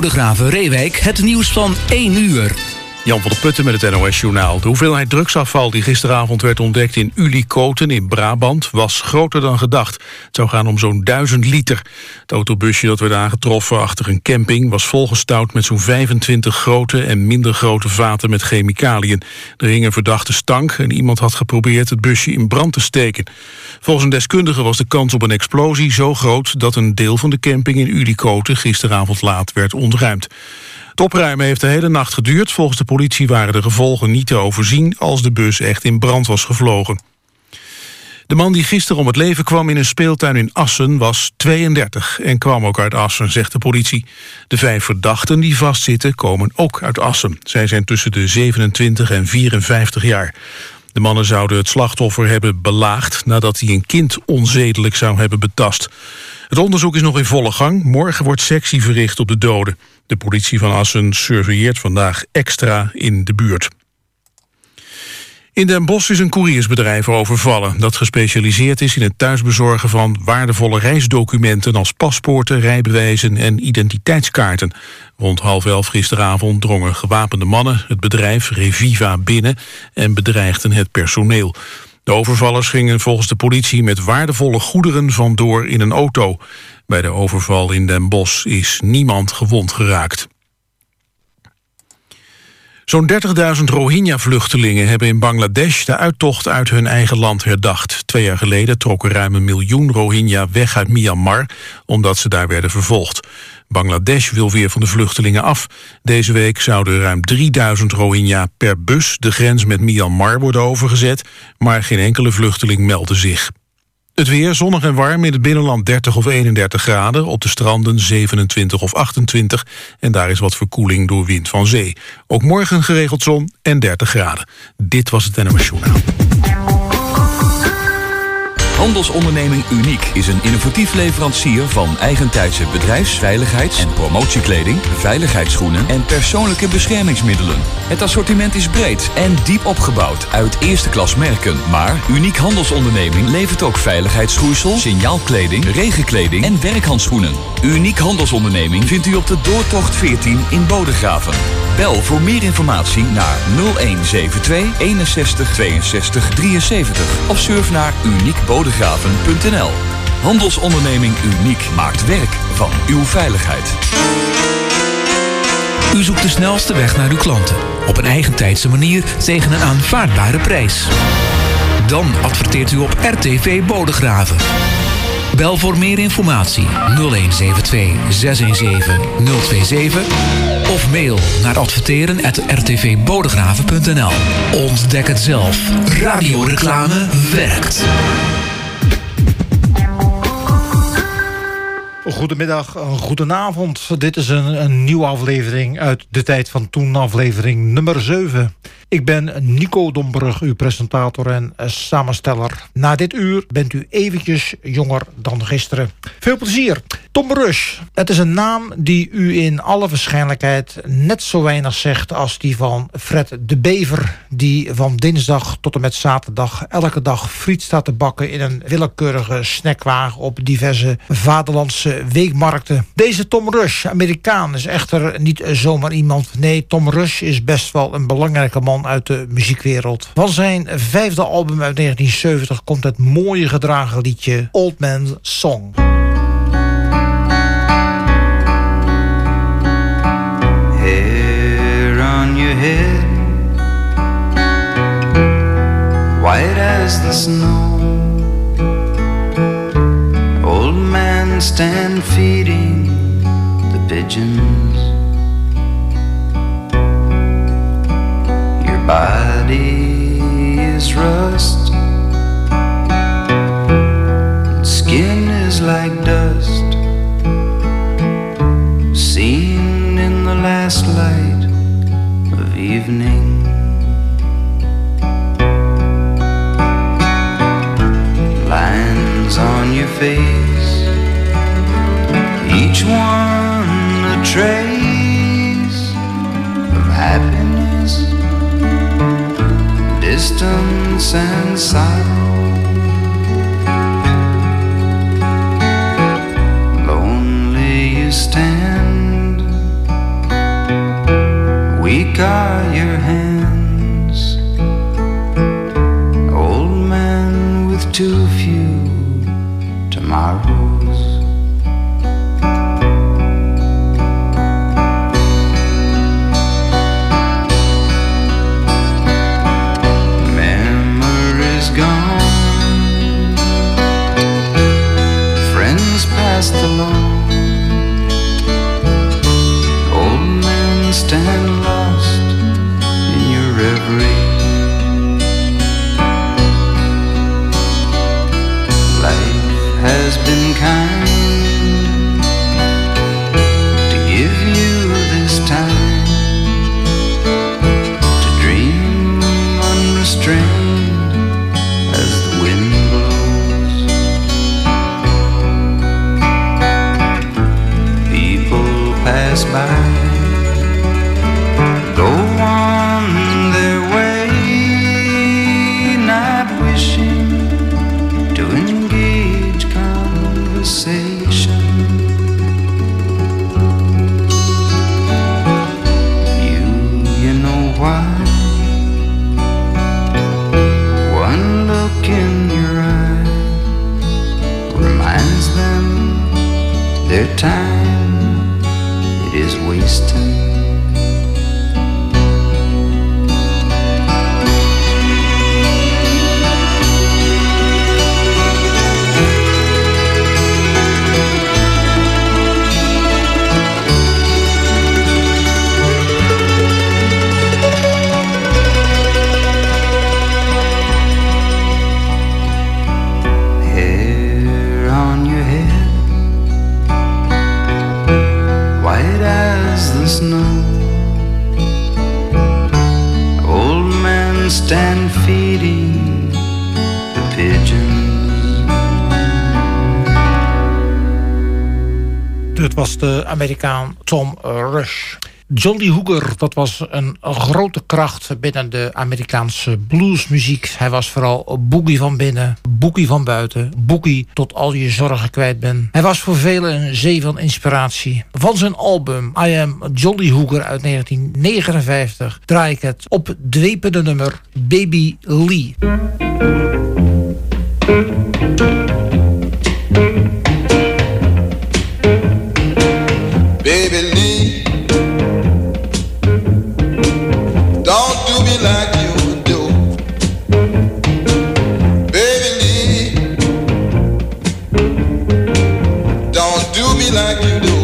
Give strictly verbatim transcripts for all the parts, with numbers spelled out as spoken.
Bodegraven-Reewijk het nieuws van één uur. Jan van der Putten met het N O S-journaal. De hoeveelheid drugsafval die gisteravond werd ontdekt in Ulikoten in Brabant was groter dan gedacht. Het zou gaan om zo'n duizend liter. Het autobusje dat werd aangetroffen achter een camping was volgestouwd met zo'n vijfentwintig grote en minder grote vaten met chemicaliën. Er hing een verdachte stank en iemand had geprobeerd het busje in brand te steken. Volgens een deskundige was de kans op een explosie zo groot dat een deel van de camping in Ulikoten gisteravond laat werd ontruimd. Het opruimen heeft de hele nacht geduurd. Volgens de politie waren de gevolgen niet te overzien als de bus echt in brand was gevlogen. De man die gisteren om het leven kwam in een speeltuin in Assen was tweeëndertig en kwam ook uit Assen, zegt de politie. De vijf verdachten die vastzitten komen ook uit Assen. Zij zijn tussen de zevenentwintig en vierenvijftig jaar. De mannen zouden het slachtoffer hebben belaagd nadat hij een kind onzedelijk zou hebben betast. Het onderzoek is nog in volle gang. Morgen wordt sectie verricht op de doden. De politie van Assen surveilleert vandaag extra in de buurt. In Den Bosch is een koeriersbedrijf overvallen dat gespecialiseerd is in het thuisbezorgen van waardevolle reisdocumenten als paspoorten, rijbewijzen en identiteitskaarten. Rond half elf gisteravond drongen gewapende mannen het bedrijf Reviva binnen en bedreigden het personeel. De overvallers gingen volgens de politie met waardevolle goederen vandoor in een auto. Bij de overval in Den Bosch is niemand gewond geraakt. Zo'n dertigduizend Rohingya-vluchtelingen hebben in Bangladesh de uittocht uit hun eigen land herdacht. Twee jaar geleden trokken ruim een miljoen Rohingya weg uit Myanmar, omdat ze daar werden vervolgd. Bangladesh wil weer van de vluchtelingen af. Deze week zouden ruim drieduizend Rohingya per bus de grens met Myanmar worden overgezet, maar geen enkele vluchteling meldde zich. Het weer, zonnig en warm, in het binnenland dertig of eenendertig graden... op de stranden zevenentwintig of achtentwintig... en daar is wat verkoeling door wind van zee. Ook morgen geregeld zon en dertig graden. Dit was het N O S Journaal. Handelsonderneming Uniek is een innovatief leverancier van eigentijdse bedrijfs-, veiligheids- en promotiekleding, veiligheidsschoenen en persoonlijke beschermingsmiddelen. Het assortiment is breed en diep opgebouwd uit eerste klas merken. Maar Uniek Handelsonderneming levert ook veiligheidsschoeisel, signaalkleding, regenkleding en werkhandschoenen. Uniek Handelsonderneming vindt u op de Doortocht veertien in Bodegraven. Bel voor meer informatie naar nul een zeven twee eenenzestig tweeënzestig drieënzeventig of surf naar uniekbodegraven punt n l. Handelsonderneming Uniek maakt werk van uw veiligheid. U zoekt de snelste weg naar uw klanten. Op een eigentijdse manier tegen een aanvaardbare prijs. Dan adverteert u op R T V Bodegraven. Bel voor meer informatie nul een zeven twee zes een zeven nul twee zeven of mail naar adverteren apenstaartje r t v bodegraven punt n l. Ontdek het zelf. Radioreclame werkt. Goedemiddag, goedenavond. Dit is een, een nieuwe aflevering uit de tijd van toen, aflevering nummer zeven. Ik ben Nico Domburg, uw presentator en samensteller. Na dit uur bent u eventjes jonger dan gisteren. Veel plezier. Tom Rush. Het is een naam die u in alle waarschijnlijkheid net zo weinig zegt als die van Fred de Bever, die van dinsdag tot en met zaterdag elke dag friet staat te bakken in een willekeurige snackwagen op diverse vaderlandse weekmarkten. Deze Tom Rush, Amerikaan, is echter niet zomaar iemand. Nee, Tom Rush is best wel een belangrijke man uit de muziekwereld. Van zijn vijfde album uit negentien zeventig komt het mooie gedragen liedje Old Man's Song. Hair on your head, white as the snow. Old man stand feeding the pigeons. Your body is rust, skin is like dust, seen in the last light of evening. Lines on your face, each one a trace of happiness, distance and sorrow. Lonely you stand weak are your hands, old man with too few tomorrows. Memories gone, friends passed along, old men stand lost in your reverie. Life has been kind to give you this time to dream unrestrained as the wind blows. People pass by, go on their way, not wishing to engage conversation. You, you know why? One look in your eye reminds them their time it is wasting. Hair on your head, white as the snow, old men stand feeding the pigeons. Dit was de Amerikaan Tom Rush. John Lee Hooker, dat was een grote kracht binnen de Amerikaanse bluesmuziek. Hij was vooral boogie van binnen, boogie van buiten, boogie tot al je zorgen kwijt bent. Hij was voor velen een zee van inspiratie. Van zijn album I Am John Lee Hooker uit negentien negenenvijftig draai ik het opdwepende nummer Baby Lee. Baby Lee, don't do me like you do. Baby Lee, don't do me like you do.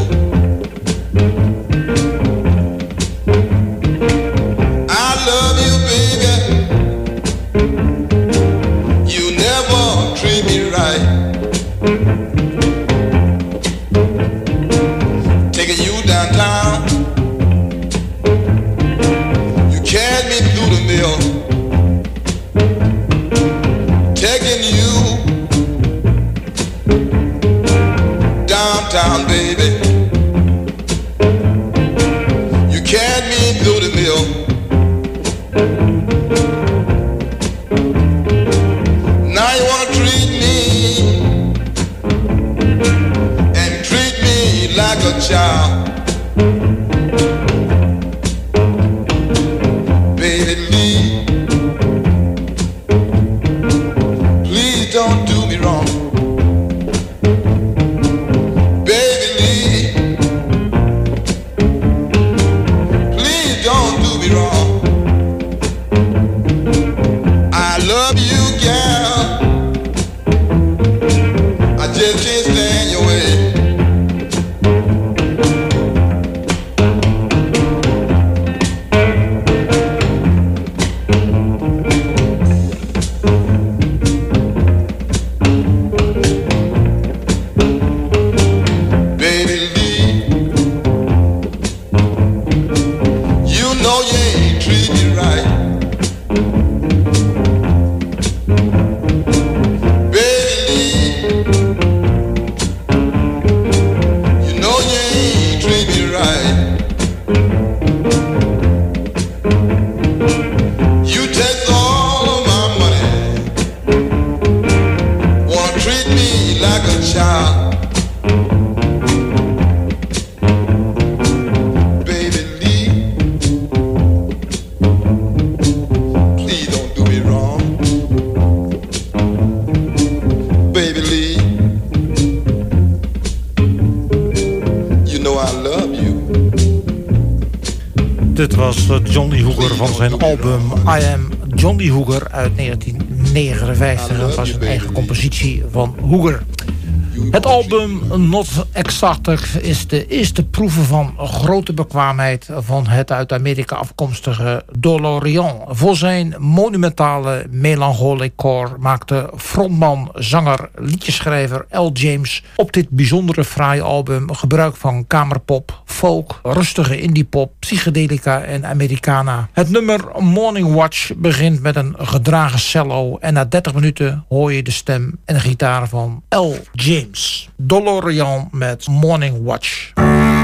I love you, baby. You never treat me right. Johnny Hooker van zijn album I Am Johnny Hooker uit negentien negenenvijftig. Dat was een eigen compositie van Hooker. Het album Not Exactic is de eerste proeven van grote bekwaamheid van het uit Amerika afkomstige DeLorean. Voor zijn monumentale melancholic core maakte frontman, zanger, liedjeschrijver Al James op dit bijzondere fraaie album gebruik van kamerpop, folk, rustige indiepop, psychedelica en Americana. Het nummer Morning Watch begint met een gedragen cello en na dertig minuten hoor je de stem en de gitaar van Al James. DeLorean met Morning Watch.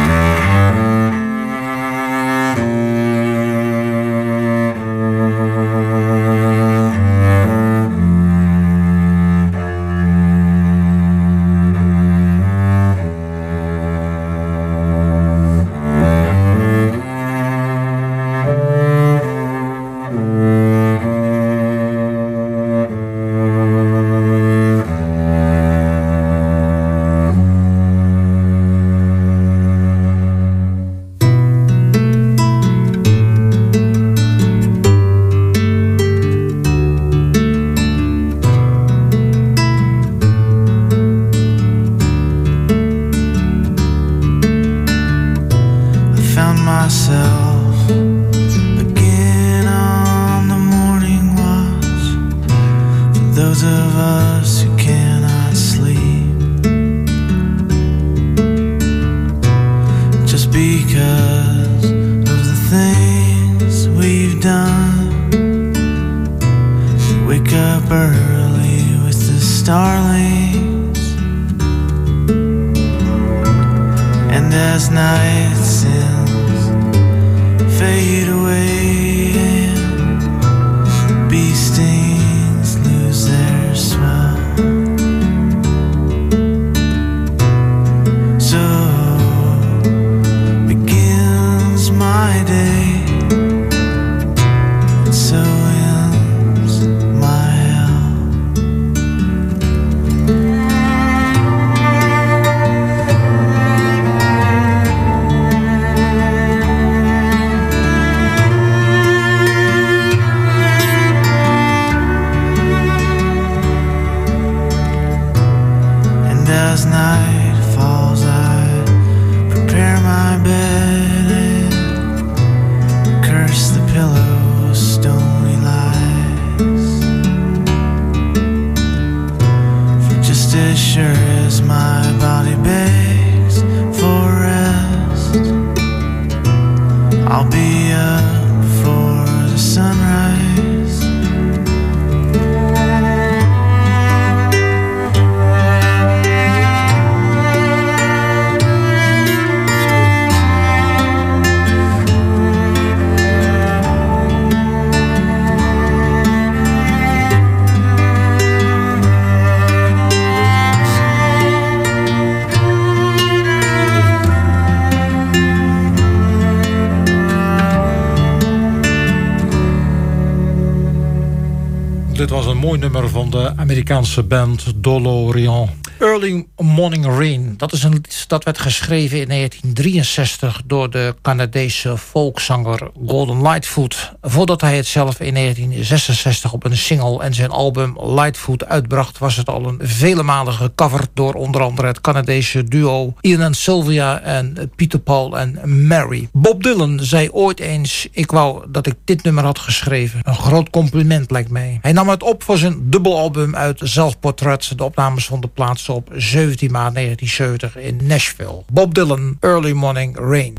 Dit was een mooi nummer van de Amerikaanse band DeLorean. Early Morning Rain, dat is een lied dat werd geschreven in negentien drieënzestig door de Canadese folkzanger Gordon Lightfoot. Voordat hij het zelf in negentien zesenzestig op een single en zijn album Lightfoot uitbracht, was het al een vele malen gecoverd door onder andere het Canadese duo Ian en Sylvia en Peter Paul en Mary. Bob Dylan zei ooit eens: ik wou dat ik dit nummer had geschreven. Een groot compliment lijkt mij. Hij nam het op voor zijn dubbelalbum uit Zelfportret. De opnames van de plaats op zeventien maart negentien zeventig in Nashville. Bob Dylan, Early Morning Rain.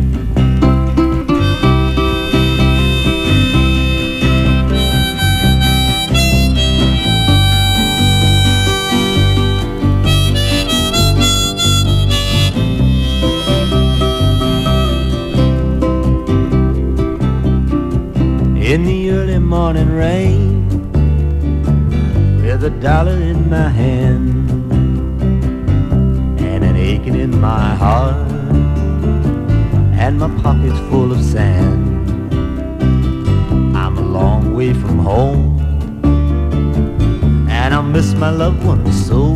In the early morning rain, with a dollar in my hand and an aching in my heart and my pockets full of sand. I'm a long way from home and I miss my loved ones so.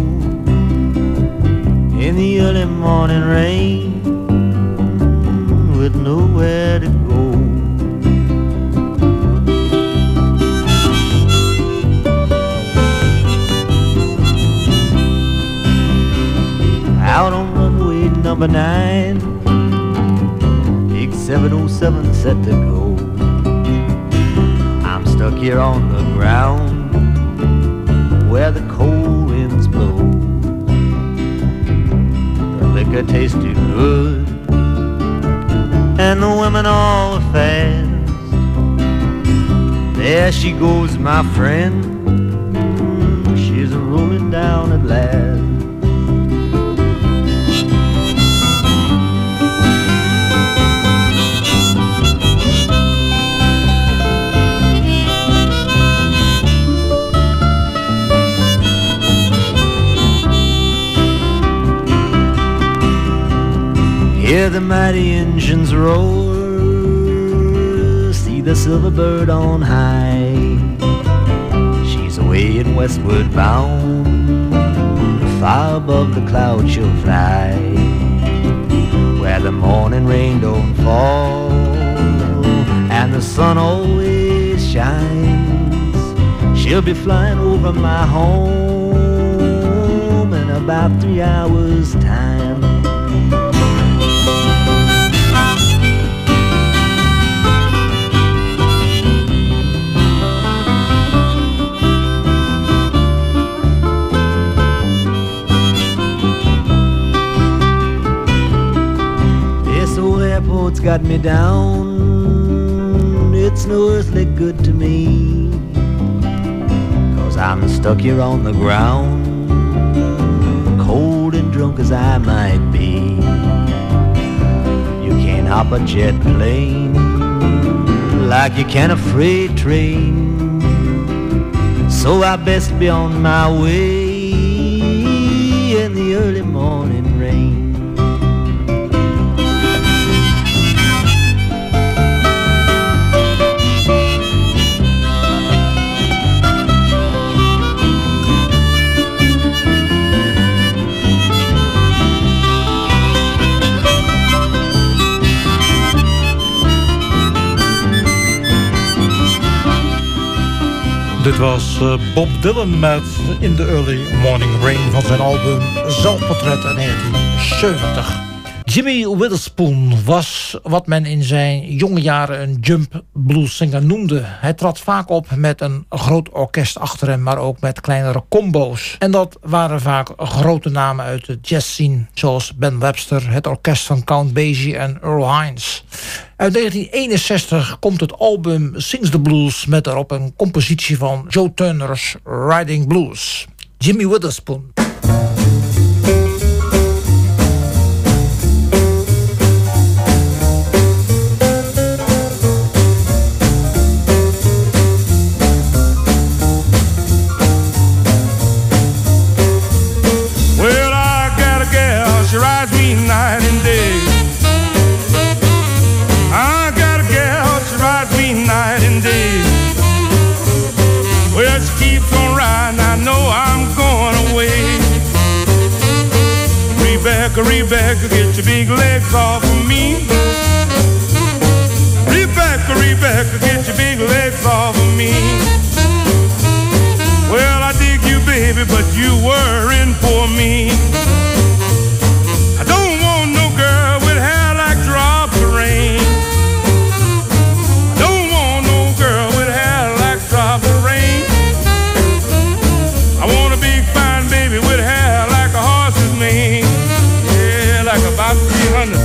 In the early morning rain, with nowhere to go, number nine, big seven oh seven set to go. I'm stuck here on the ground where the cold winds blow. The liquor tasted good and the women all fast. There she goes, my friend, she's a rolling down at last. Hear the mighty engines roar, see the silver bird on high. She's away and westward bound, far above the clouds she'll fly, where the morning rain don't fall and the sun always shines. She'll be flying over my home in about three hours' time. It's got me down, it's no earthly good to me, 'cause I'm stuck here on the ground, cold and drunk as I might be. You can't hop a jet plane like you can a freight train, so I best be on my way in the early morning rain. Dit was uh, Bob Dylan met In the Early Morning Rain van zijn album Zelfportret uit negentien zeventig. Jimmy Witherspoon was wat men in zijn jonge jaren een jump blues singer noemde. Hij trad vaak op met een groot orkest achter hem, maar ook met kleinere combo's. En dat waren vaak grote namen uit de jazzscene, zoals Ben Webster, het orkest van Count Basie en Earl Hines. Uit negentien eenenzestig komt het album Sings the Blues met daarop een compositie van Joe Turner's Riding Blues. Jimmy Witherspoon. Rebecca, get your big legs off of me. Rebecca, Rebecca, get your big legs off of me. Well, I dig you, baby, but you worrying for me. I don't want no girl with hair like drops of rain. I don't want no girl with hair like drops of rain. I want a big fine baby with hair like a horse's mane. Like about three hundred.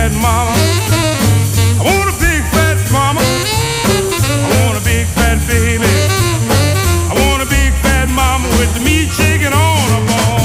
fat mama. I want a big fat mama. I want a big fat baby. I want a big fat mama with the meat chicken on a bone.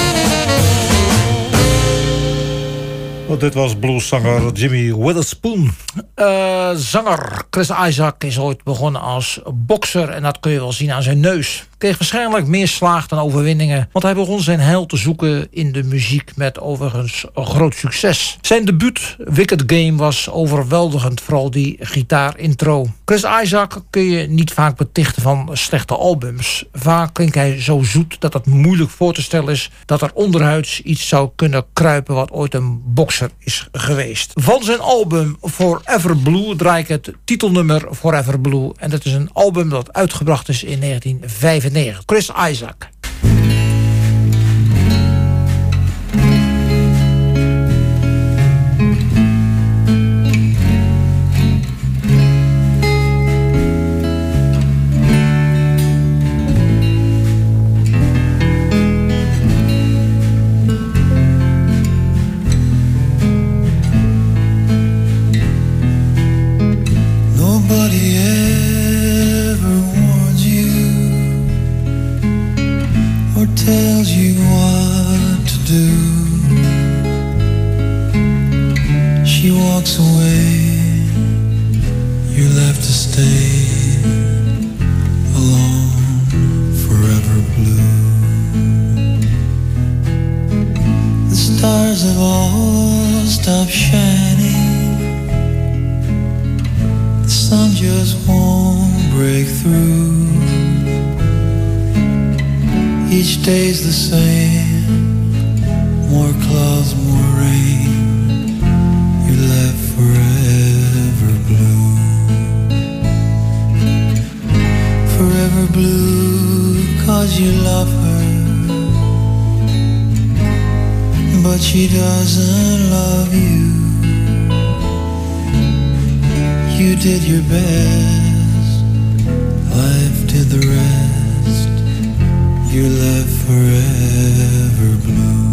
Oh, dit was blueszanger Jimmy Witherspoon. Uh, zanger Chris Isaak is ooit begonnen als bokser. En dat kun je wel zien aan zijn neus. Kreeg waarschijnlijk meer slaag dan overwinningen. Want hij begon zijn heil te zoeken in de muziek met overigens een groot succes. Zijn debuut Wicked Game was overweldigend, vooral die gitaarintro. Chris Isaak kun je niet vaak betichten van slechte albums. Vaak klinkt hij zo zoet dat het moeilijk voor te stellen is dat er onderhuids iets zou kunnen kruipen wat ooit een bokser is geweest. Van zijn album Forever Blue draai ik het titelnummer Forever Blue. En dat is een album dat uitgebracht is in negentien vijfennegentig. Chris Isaak. Nobody ever warns you or tells you what to do. She walks away, you're left to stay alone, forever blue. The stars have all stopped shining, the sun just won't break through. Each day's the same, more clouds, more rain, you're left forever blue. Forever blue, cause you love her, but she doesn't love you. You did your best, life did the rest, you're left forever blue.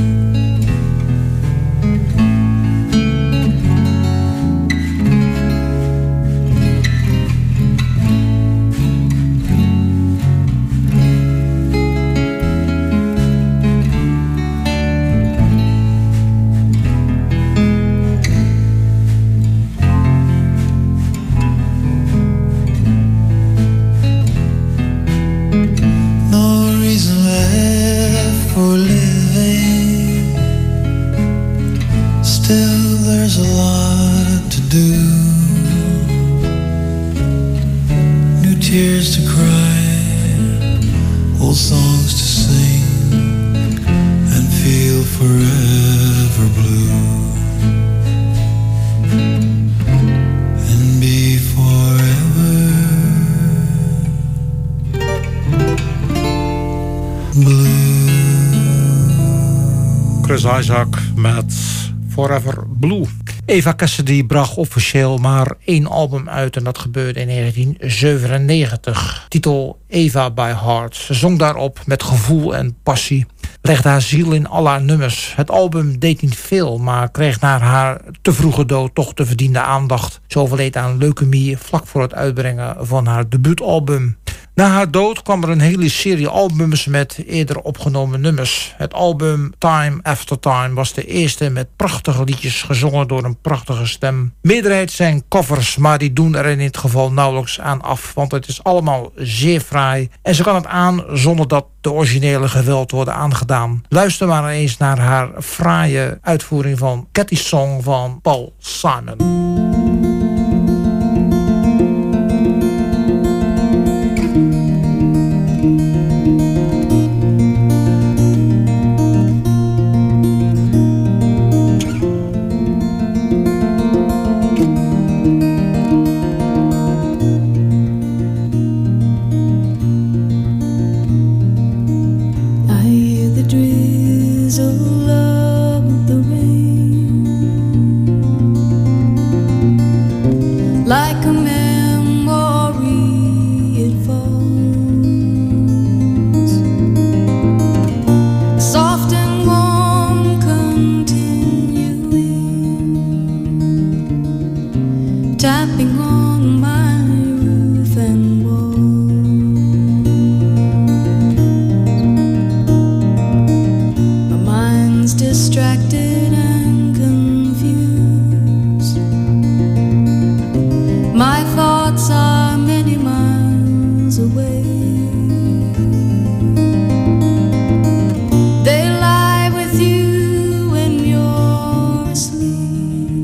Tears to cry, old songs to sing, and feel forever blue, and be forever blue. Chris Isaak met Forever Blue. Eva Cassidy bracht officieel maar één album uit en dat gebeurde in negentien zevenennegentig. Titel Eva by Heart. Ze zong daarop met gevoel en passie. Legde haar ziel in al haar nummers. Het album deed niet veel, maar kreeg na haar te vroege dood toch de verdiende aandacht. Ze overleed aan leukemie vlak voor het uitbrengen van haar debuutalbum. Na haar dood kwam er een hele serie albums met eerder opgenomen nummers. Het album Time After Time was de eerste met prachtige liedjes gezongen door een prachtige stem. Meerderheid zijn covers, maar die doen er in dit geval nauwelijks aan af, want het is allemaal zeer fraai en ze kan het aan zonder dat de originele geweld worden aangedaan. Luister maar eens naar haar fraaie uitvoering van Cathy Song van Paul Simon. Soft and warm, continuing tapping on my roof and wall. My mind's distracted and confused. My thoughts are many miles away. They lie with you when you're asleep,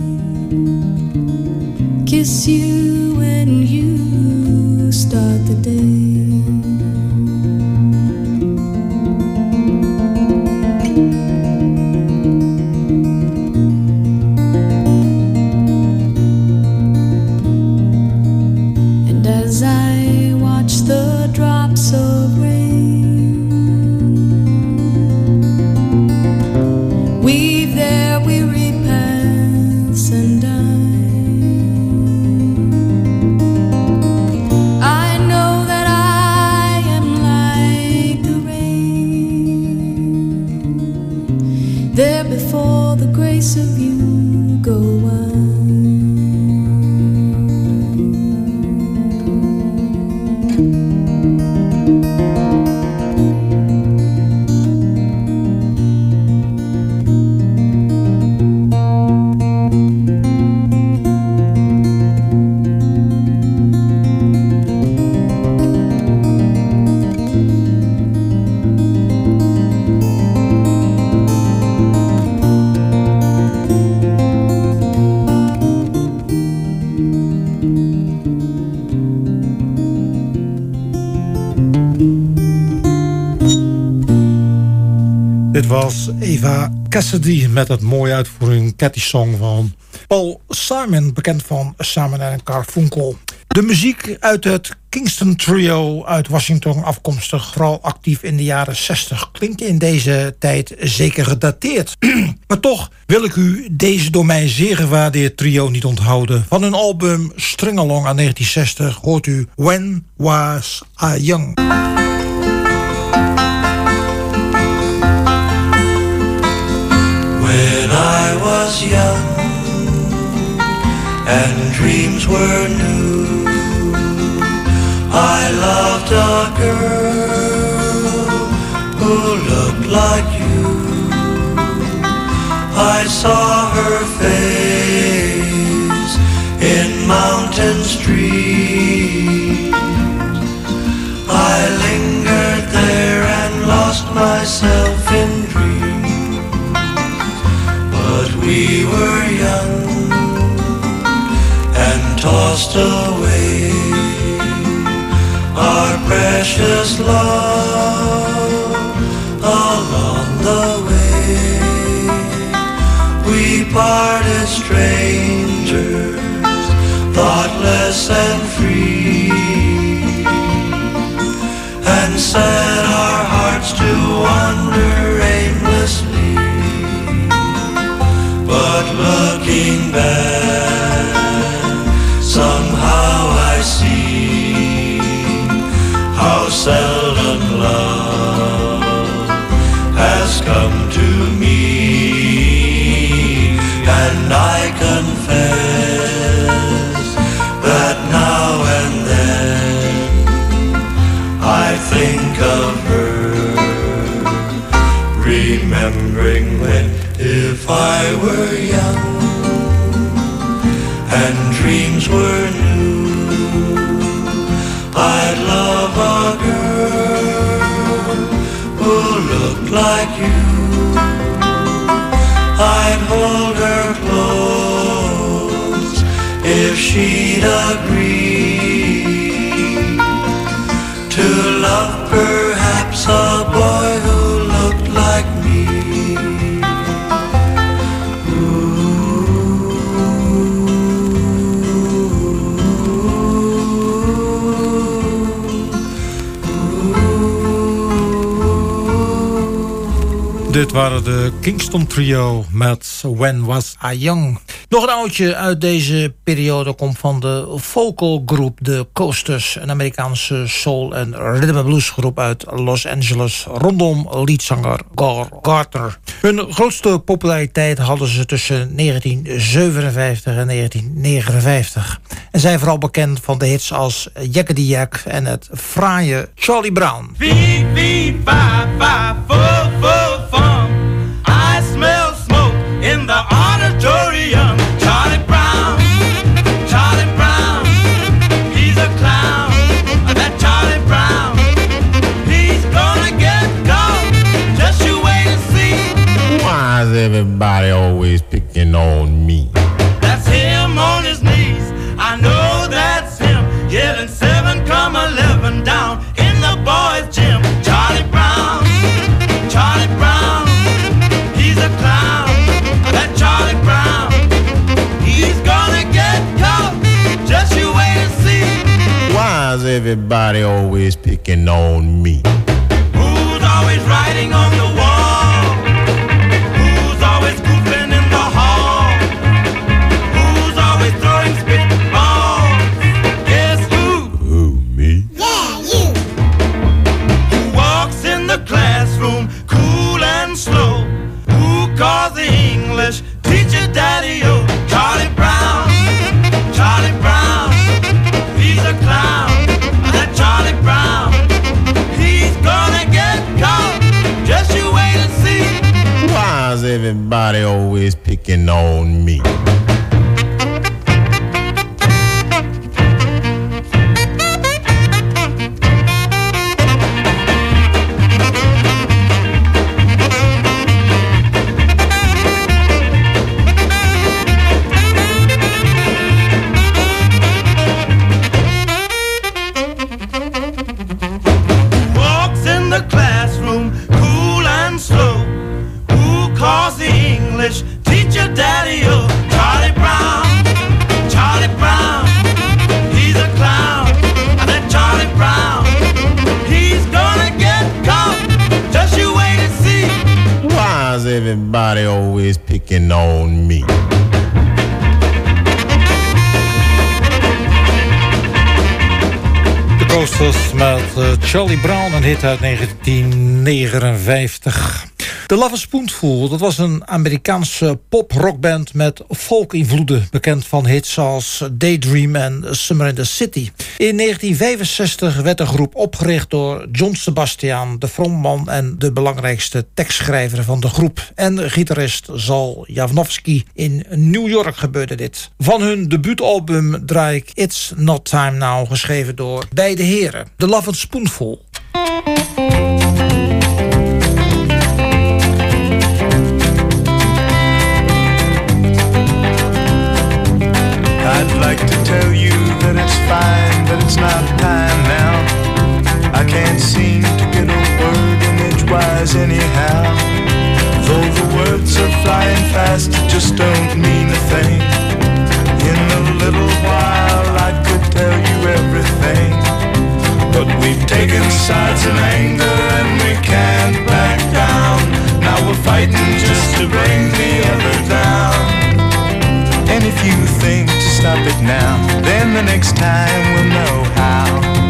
kiss you when you start the day. And as I watch the drops of rain weave their weary paths and die, I know that I am like the rain. There before the grace of you go on. Dit was Eva Cassidy met het mooie uitvoering Catty Song van Paul Simon, bekend van Simon en Garfunkel. De muziek uit het Kingston Trio uit Washington afkomstig, vooral actief in de jaren zestig, klinkt in deze tijd zeker gedateerd. Maar toch wil ik u deze door mij zeer gewaardeerd trio niet onthouden. Van hun album String Along uit negentien zestig hoort u When Was I Young. When I was young and dreams were new, I loved a girl who looked like you. I saw her face in mountain streets. I lingered there and lost myself in dreams. But we were young and tossed away our precious love along the way. We parted strangers, thoughtless and free, and set our hearts to wander aimlessly. But looking back, somehow I see how seldom love has come to me. And I confess that now and then I think of her, remembering when, if I were young and dreams were new, I'd love a girl who looked like you. I'd hold her close if she'd agree to love perhaps a boy who looked like me. Dit waren de Kingston Trio met When Was I Young. Nog een oudje uit deze periode komt van de vocal groep The Coasters, een Amerikaanse soul- en rhythm and blues groep uit Los Angeles rondom leadzanger Gar Gardner. Hun grootste populariteit hadden ze tussen negentien zevenenvijftig en negentien negenenvijftig en zijn vooral bekend van de hits als Yakety Yak en het fraaie Charlie Brown. V, V, five, five, four, four, fun. I smell smoke in the auditorium. Charlie Brown, Charlie Brown, he's a clown. That Charlie Brown, he's gonna get caught. Just you wait and see. Why is everybody always picking on me? That's him on his knees. I know that's him. Yelling seven, come eleven down in the boys' gym. Charlie Brown, Charlie Brown, he's a clown. That Charlie Brown, he's gonna get caught. Just you wait and see. Why is everybody always picking on me? Who's always writing on the wall? Who's always goofing in the hall? Who's always throwing spitballs? Guess who? Who, me? Yeah, you. Who walks in the classroom cool and slow? Who calls the English teacher daddy-o? Charlie Brown, Charlie Brown, he's a clown. That Charlie Brown, he's gonna get caught. Just you wait and see. Why is everybody always picking on me? Walks in the classroom cool and slow. Who calls the English teacher daddy-o? Charlie Brown, Charlie Brown, he's a clown. That Charlie Brown, he's gonna get caught. Just you wait and see. Why is everybody always picking on me? De Coasters met uh, Charlie Brown, een hit uit negentien negenenvijftig. The Love Spoonful, dat was een Amerikaanse pop-rockband met folk-invloeden, bekend van hits als Daydream en Summer in the City. In negentien vijfenzestig werd de groep opgericht door John Sebastian, de frontman en de belangrijkste tekstschrijver van de groep. En gitarist Zal Janowski. In New York gebeurde dit. Van hun debuutalbum draai ik It's Not Time Now, geschreven door beide heren. The Love Spoonful. I'd like to tell you that it's fine, but it's not time now. I can't seem to get a word in edgewise anyhow. Though the words are flying fast, it just don't mean a thing. In a little while I could tell you everything, but we've taken sides in anger and we can't back down. Now we're fighting just to bring the other down. And if you think to stop it now, then the next time we'll know how.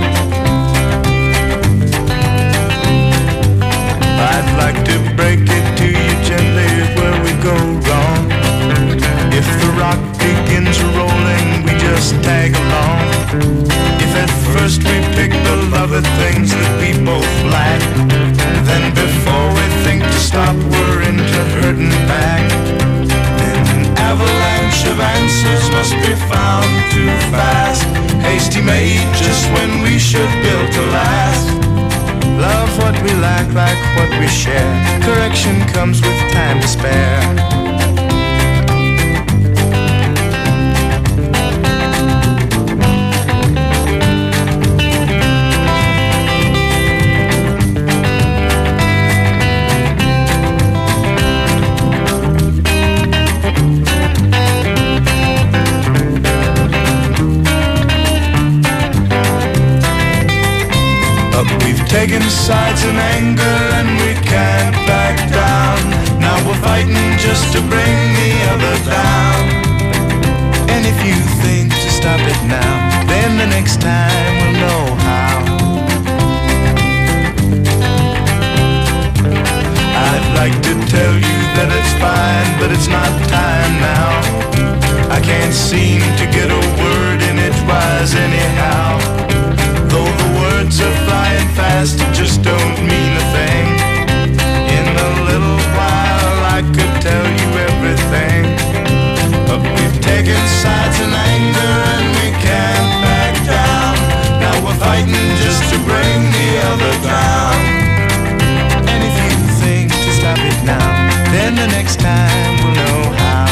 I'd like to break it to you gently where we go wrong. If the rock begins rolling, we just tag along. If at first we pick the lovely things that we both lack, then before we think to stop, we're into hurting back. Avalanche of answers must be found too fast. Hasty made just when we should build to last. Love what we lack, like what we share. Correction comes with time to spare. Taking sides in anger and we can't back down. Now we're fighting just to bring the other down. time we'll know how. I'd like to tell you that it's fine, but it's not time now. I can't seem to get a word in edgewise anyhow. Though the words are flying fast, it just don't mean a thing. In a little while I could tell you everything, but we've taken sides in anger and we can't back down. Now we're fighting just to bring the other down. And if you think to stop it now, then the next time we'll know how.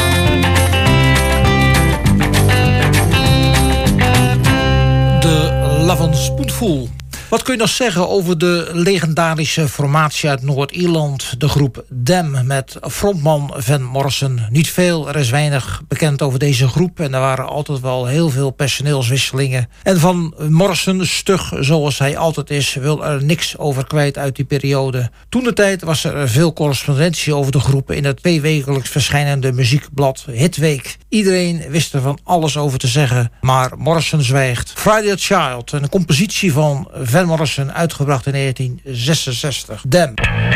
De Love Spoonful. Wat kun je nog zeggen over de legendarische formatie uit Noord-Ierland, de groep Them met frontman Van Morrison? Niet veel, er is weinig bekend over deze groep en er waren altijd wel heel veel personeelswisselingen. En Van Morrison, stug zoals hij altijd is, wil er niks over kwijt uit die periode. Toentertijd was er veel correspondentie over de groep in het tweewekelijks verschijnende muziekblad Hitweek. Iedereen wist er van alles over te zeggen, maar Morrison zwijgt. Friday Child, een compositie van Van Morrison, uitgebracht in negentien zesenzestig. Them.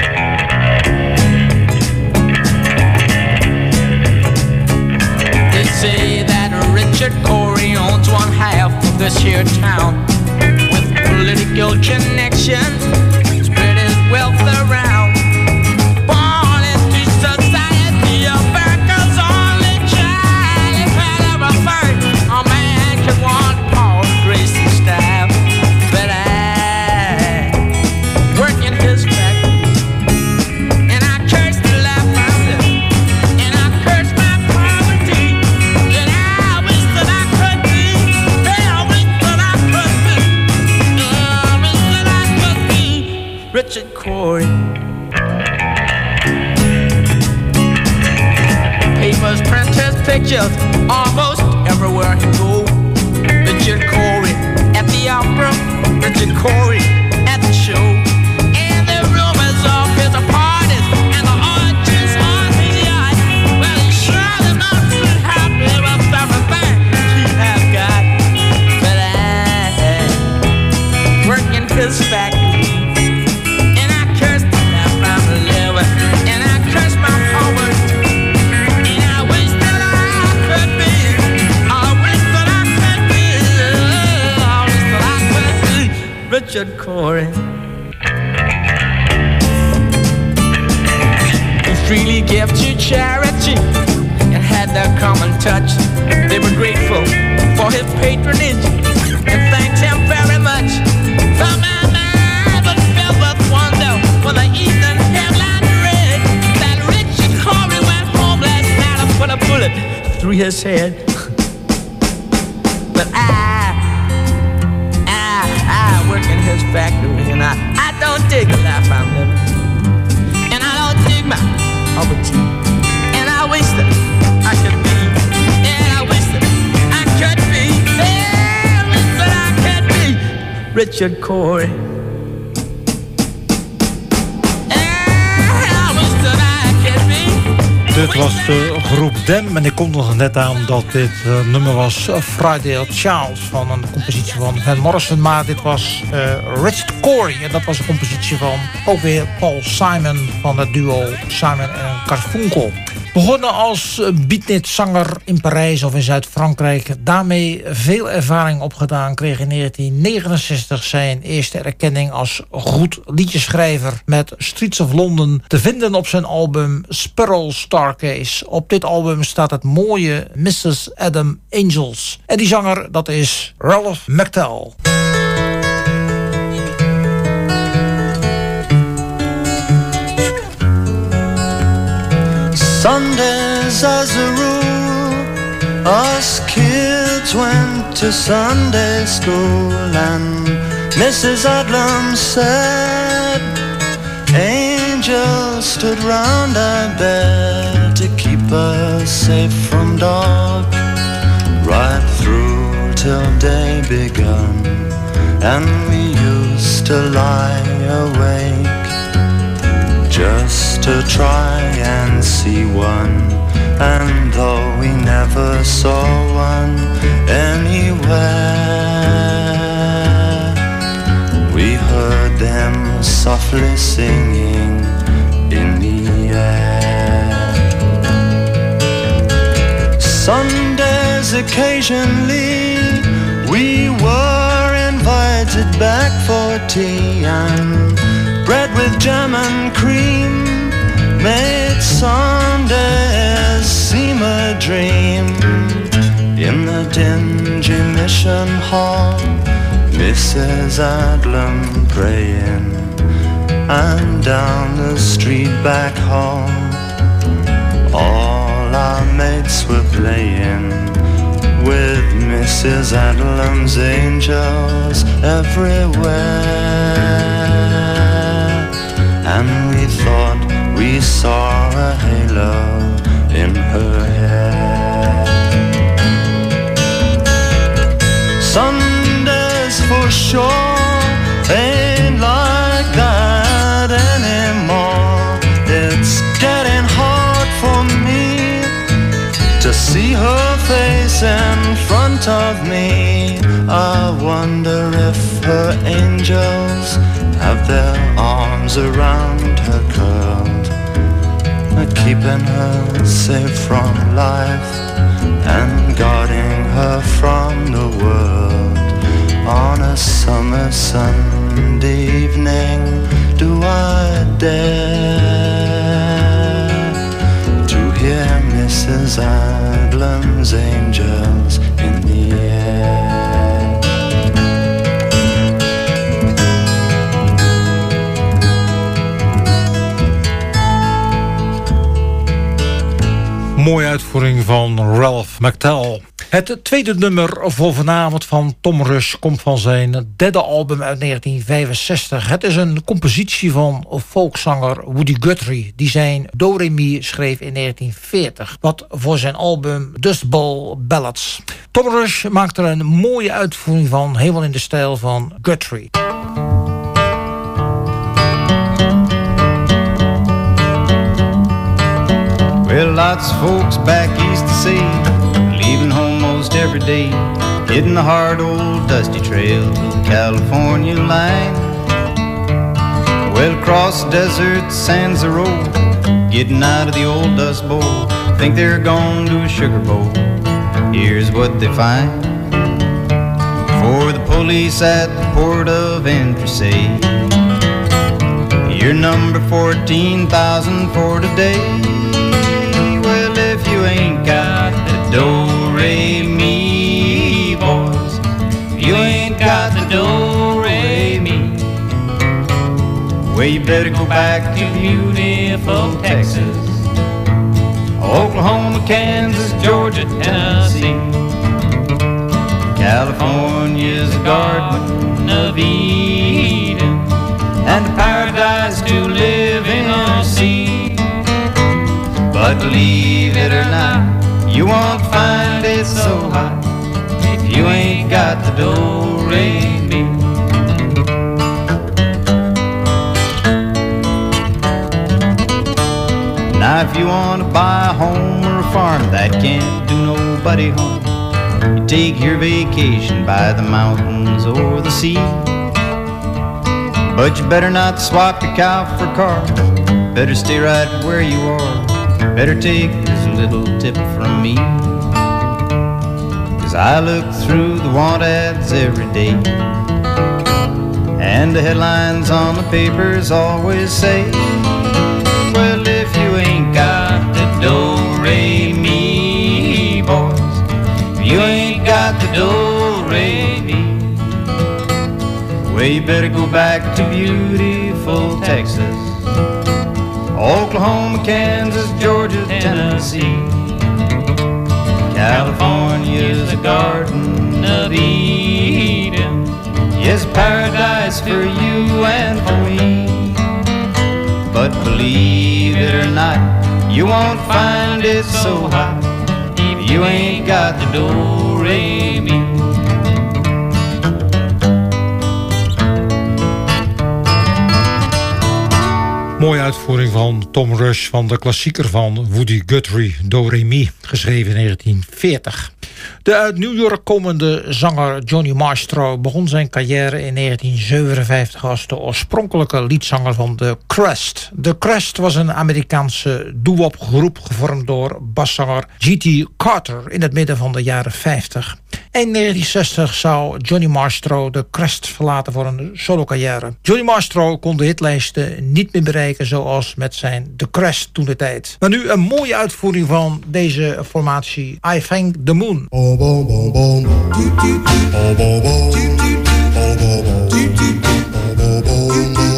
They say that Richard Corey owns one half of this here town, with political connections, spread his wealth around. Born into society, America's only child. He had everything a man could want, Paul, grace and style. But I work in his factory, and I curse the life I'm living, and I curse my poverty, and I wish that I could be, yeah, I wish that I could be, yeah, I wish that I could be Richard Corey. Papers print his pictures almost everywhere he goes. Richard Corey at the opera, Richard Corey at the show, and the rumors of his parties and the orgies on his yacht. Well, he's surely not too happy with everything he has got. But I work in his factory, and I curse the life I'm living, and I curse my poverty, and I wish that I could be, I wish that I could be, I wish that I could be Richard Corey. He freely gave to charity and had their common touch. They were grateful for his patronage and thanked him very much. For my mind was filled with wonder when the evening headline read that Richard Corey went home last night and put a bullet through his head. But I, I, I work in his factory, and I, I don't dig the life I'm living, and I don't dig my poverty, and I wish that I could be, and I wish that I could be, and I wish that I could be Richard Corey. Dit was de groep Them en ik kom nog net aan dat dit uh, nummer was Friday Child van een compositie van Van Morrison, maar dit was uh, Richard Corey en dat was een compositie van ook weer Paul Simon van het duo Simon en Garfunkel. Begonnen als beatnik-zanger in Parijs of in Zuid-Frankrijk. Daarmee veel ervaring opgedaan. Kreeg in negentien negenenzestig zijn eerste erkenning als goed liedjeschrijver met Streets of London te vinden op zijn album Spiral Starcase. Op dit album staat het mooie missus Adam Angels. En die zanger, dat is Ralph McTell. Sundays as a rule, us kids went to Sunday school, and Missus Adlam said angels stood round our bed to keep us safe from dark, right through till day begun, and we used to lie awake just to try and see one, and though we never saw one anywhere, softly singing in the air. Sundays occasionally we were invited back for tea, and bread with jam and cream made Sundays seem a dream. In the dingy mission hall, Missus Adlam praying, and down the street back home, all our mates were playing with Missus Adlam's angels everywhere. And we thought we saw a halo in her hair. Sundays for sure ain't like that anymore. It's getting hard for me to see her face in front of me. I wonder if her angels have their arms around her curled, keeping her safe from life and guarding her from the world. On a summer Sunday evening, do I dare to hear Missus Adlam's angels in the air? Mooie uitvoering van Ralph McTell. Het tweede nummer voor vanavond van Tom Rush komt van zijn derde album uit negentien vijfenzestig. Het is een compositie van folkzanger Woody Guthrie, die zijn Do Re Mi schreef in negentien veertig, wat voor zijn album Dust Bowl Ballads. Tom Rush maakt er een mooie uitvoering van, helemaal in de stijl van Guthrie. Well, lots of folks back east to sea, leaving home most every day, hitting the hard old dusty trail to the California line. Well, across the desert sands the road, getting out of the old dust bowl, think they're gone to a sugar bowl. Here's what they find. For the police at the port of entry say, you're number fourteen thousand for today. If you ain't got the do-re-mi, boys, if you ain't got the do-re-mi, well, you better go back to beautiful Texas, Oklahoma, Kansas, Georgia, Tennessee. California's a garden of Eden and a paradise to live in or see. But believe it or not, you won't find it so hot if you ain't got the do-re-mi. Now if you want to buy a home or a farm that can't do nobody harm, you take your vacation by the mountains or the sea. But you better not swap your cow for a car, better stay right where you are. Better take this little tip from me, 'cause I look through the want ads every day, and the headlines on the papers always say, well, if you ain't got the do-re-mi, boys, if you ain't got the do-re-mi, well, you better go back to beautiful Texas, Oklahoma, Kansas, Georgia, Tennessee. California's a garden of Eden, yes, paradise for you and for me. But believe it or not, you won't find it so hot if you ain't got the do-re-mi. Mooie uitvoering van Tom Rush van de klassieker van Woody Guthrie, Do Re Mi, geschreven in negentien veertig. De De uit New York komende zanger Johnny Maestro begon zijn carrière in negentien zevenenvijftig als de oorspronkelijke liedzanger van The Crest. The Crest was een Amerikaanse doo-wop groep gevormd door baszanger G T Carter in het midden van de jaren vijftig. Eind negentien zestig zou Johnny Maestro de Crest verlaten voor een solo-carrière. Johnny Maestro kon de hitlijsten niet meer bereiken zoals met zijn The Crest toen de tijd. Maar nu een mooie uitvoering van deze formatie, I Thank the Moon. Oh, boom, boom, boom. Oh, boom, boom. Oh, boom, boom. Oh, boom, boom.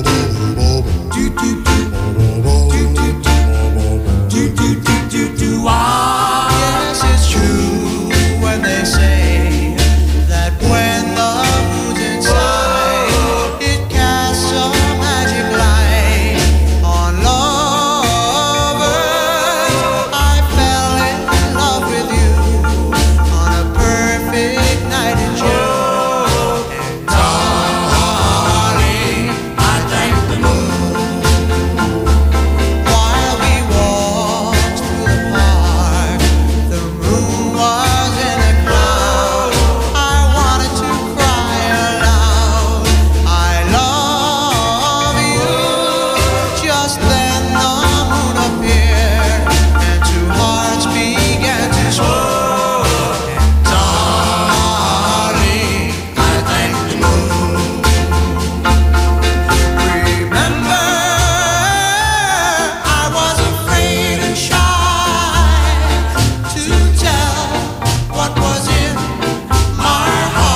Yes, it's true when they say that when the moon's inside, it casts a magic light on lovers. I fell in love with you on a perfect night in June. And darling, I thank the moon while we walked through the park. The moon was in a cloud. I wanted to cry aloud. I love you. Just then the moon appeared and two hearts began to swoon. And darling, I thank the moon. Remember, I was afraid and shy to tell what was in my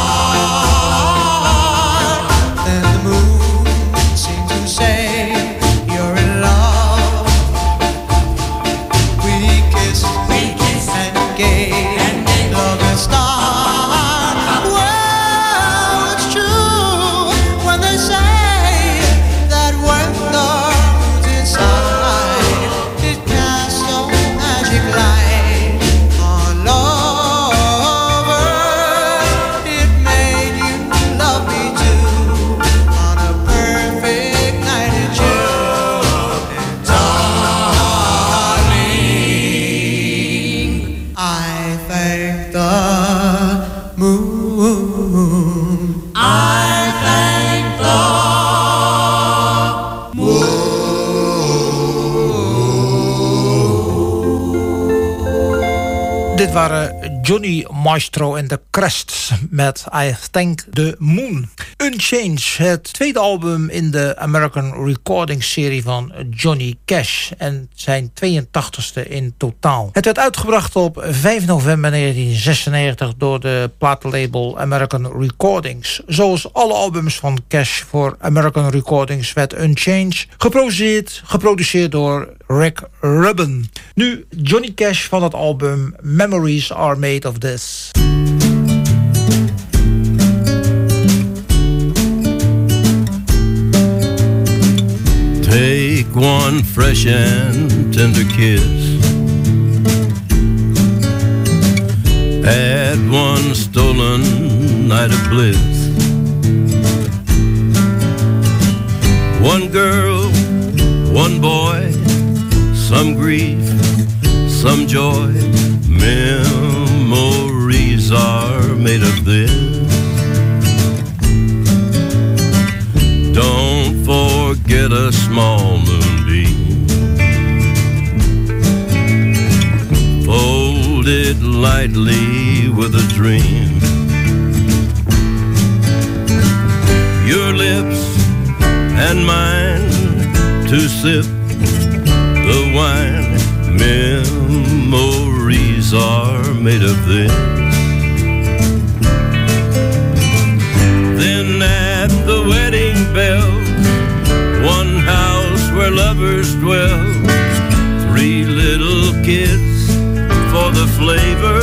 heart. Then the moon seemed to say, you're in love. We kissed, we kissed and gave, and gave love a start. Well, it's true when they say that when the moon's inside, it casts a magic light on lovers. It made you love me too on a perfect night in June. And darling, I thank the moon. I thank the Dit waren Johnny Maestro en The Crests met I Thank the Moon. Unchange, het tweede album in de American Recording serie van Johnny Cash en zijn tweeëntachtigste in totaal. Het werd uitgebracht op vijf november negentien zesennegentig door de platenlabel American Recordings. Zoals alle albums van Cash voor American Recordings werd Unchange geproduceerd, geproduceerd door Rick Rubin. Nu Johnny Cash van het album Memories Are Made of This. Take one fresh and tender kiss, add one stolen night of bliss, one girl, one boy, some grief, some joy. Memories are made of this. Don't forget a small moonbeam, folded lightly with a dream. Your lips and mine to sip the wine. Memories are made of this. Then at the wedding bells, one house where lovers dwell, three little kids for the flavor.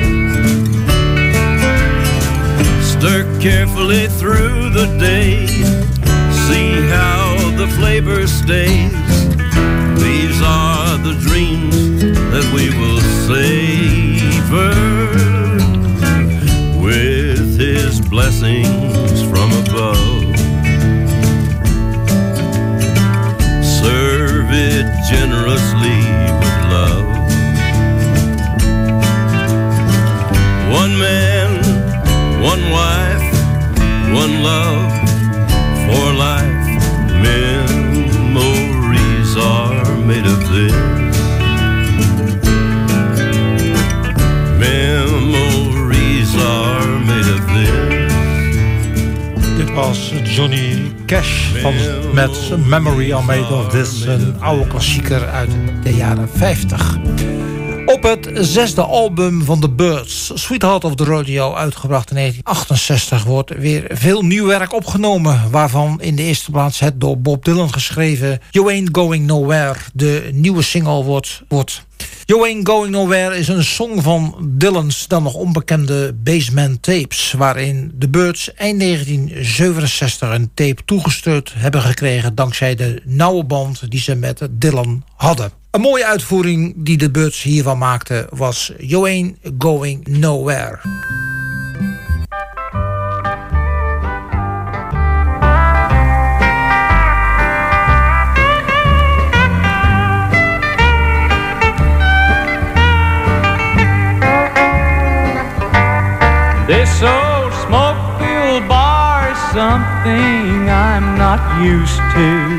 Stir carefully through the day, see how the flavor stays. These are the dreams that we will savor, with His blessings from above. Serve it generously with love. One man love for life. Memories are made of this. Memories are made of this. Dit was Johnny Cash van, met Memory Are Made of This. Een oude klassieker uit de jaren vijftig. Op het zesde album van The Byrds, Sweetheart of the Rodeo, uitgebracht in negentien achtenzestig... wordt weer veel nieuw werk opgenomen, waarvan in de eerste plaats het door Bob Dylan geschreven You Ain't Going Nowhere de nieuwe single wordt. wordt. You Ain't Going Nowhere is een song van Dylan's dan nog onbekende Basement Tapes, waarin de Byrds eind negentien zevenenzestig een tape toegestuurd hebben gekregen dankzij de nauwe band die ze met Dylan hadden. Een mooie uitvoering die de Byrds hiervan maakten was You Ain't Going Nowhere. This old smoke-filled bar is something I'm not used to.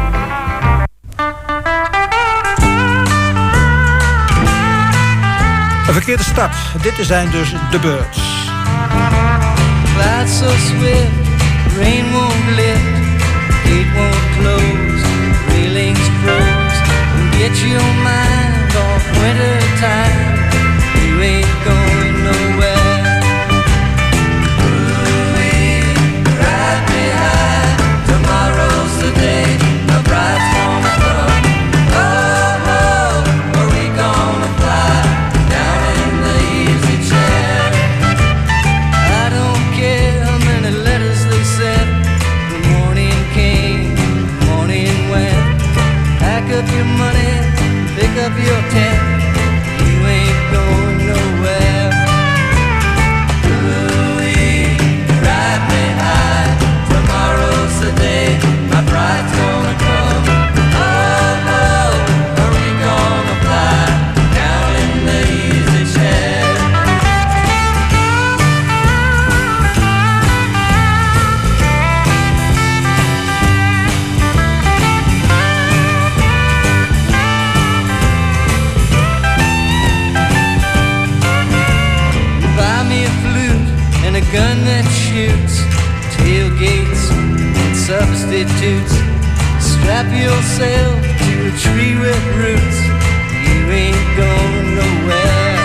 Een verkeerde start. Dit zijn dus de Byrds. Clouds so swift, rain won't lift, gate won't close, railings froze. Get your mind off winter time. You ain't going nowhere. Up your tent, you ain't going nowhere. Ooh-wee, ride me high. Tomorrow's the day my bride's gonna come. Oh, oh, are we gonna fly down in the easy chair? A gun that shoots, tailgates and substitutes. Strap yourself to a tree with roots. You ain't going nowhere.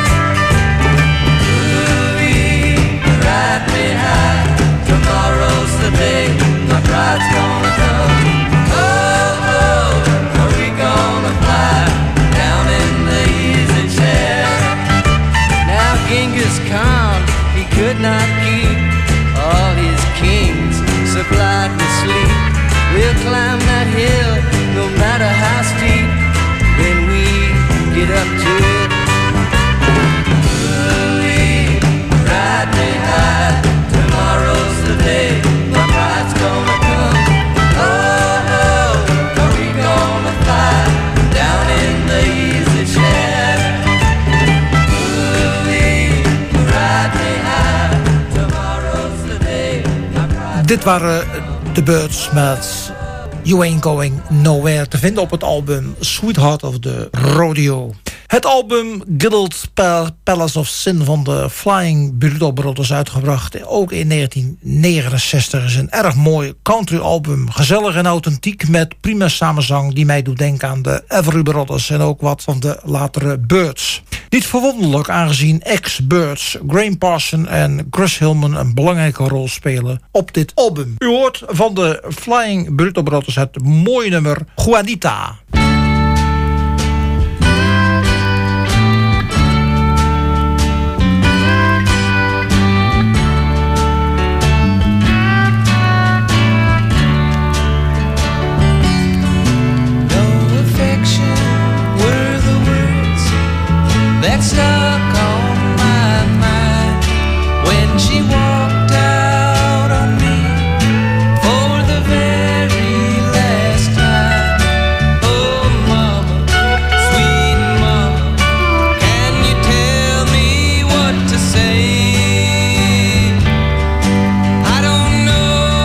Ooh-wee, ride me high. Tomorrow's the day my bride's gonna come. Oh, oh, are we gonna fly down in the easy chair? Now Genghis Khan, he could not keep all his kings supplied with sleep. We'll climb that hill no matter how steep when we get up to it. Ooh-wee, ride me high. Tomorrow's the day my bride's gonna come. Oh, oh, are we gonna fly down in the easy chair? Ooh-wee, ride me high. Tomorrow's the day my bride. Dit waren de Byrds met You Ain't Going Nowhere, te vinden op het album Sweetheart of the Rodeo. Het album Gilded Palace of Sin van de Flying Burrito Brothers, uitgebracht ook in negentien negenenzestig, is een erg mooi country album. Gezellig en authentiek met prima samenzang die mij doet denken aan de Everly Brothers en ook wat van de latere Byrds. Niet verwonderlijk aangezien ex-Byrds Graham Parsons en Chris Hillman een belangrijke rol spelen op dit album. U hoort van de Flying Burrito Brothers het mooie nummer Juanita. That stuck on my mind when she walked out on me for the very last time. Oh mama, sweet mama, can you tell me what to say? I don't know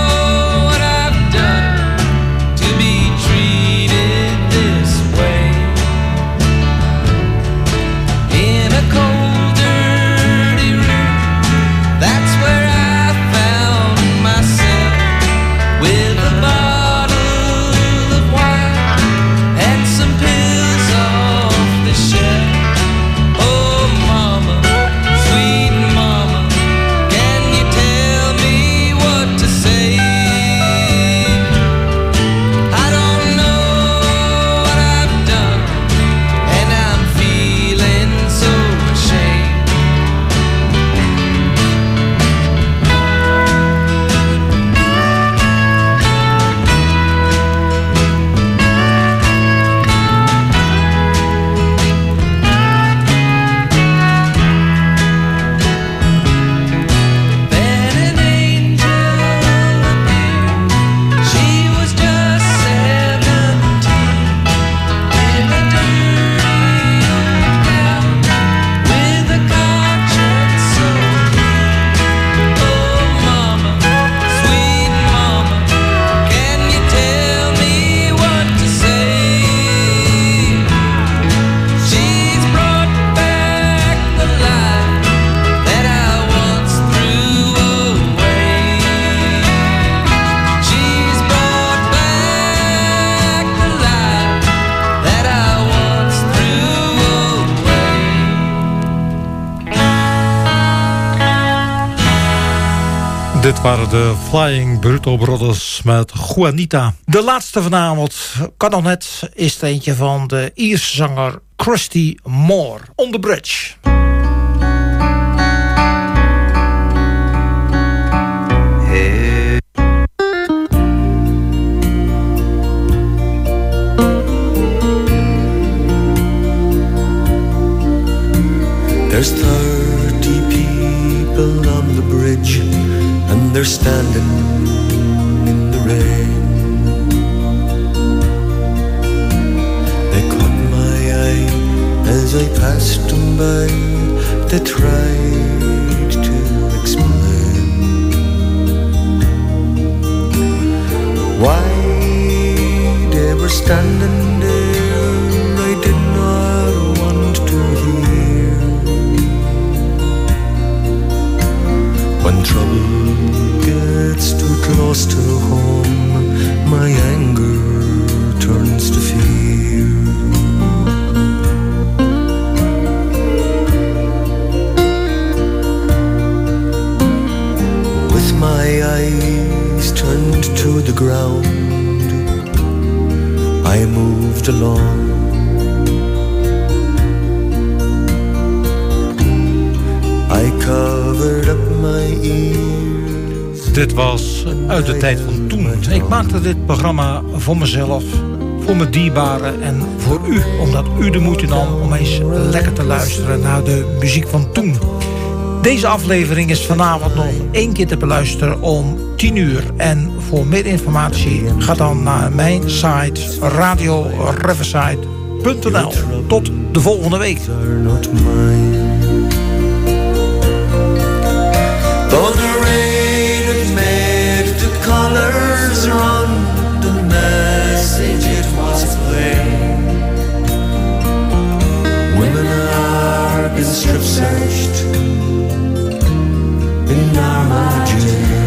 Dit waren de Flying Burrito Brothers met Juanita. De laatste vanavond, kan nog net, is er eentje van de Ierse zanger Christy Moore. On the Bridge. There's thirty people on the bridge, and they're standing in the rain. They caught my eye as I passed them by. They tried to explain why they were standing there. I did not want to hear. When trouble gets too close to home, my anger turns to fear. With my eyes turned to the ground, I moved along. I covered up my ears. Dit was uit de tijd van toen. Ik maakte dit programma voor mezelf, voor mijn dierbaren en voor u. Omdat u de moeite nam om eens lekker te luisteren naar de muziek van toen. Deze aflevering is vanavond nog één keer te beluisteren om tien uur. En voor meer informatie ga dan naar mijn site radio riverside punt n l. Tot de volgende week. Though the rain had made the colors run, the message it was plain. Women are been strip searched in Armageddon.